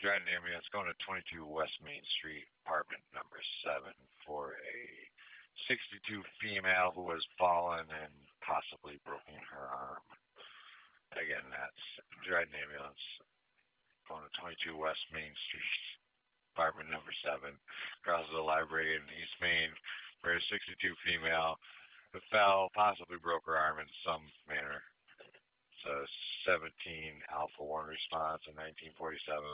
Dread ambulance going to 22 West Main Street, apartment number 7, for a 62 female who has fallen and possibly broken her arm. Again, that's Dread ambulance going to 22 West Main Street, apartment number 7, across the library in East Main, for a 62 female who fell, possibly broke her arm in some manner. So 17 Alpha 1 response in 1947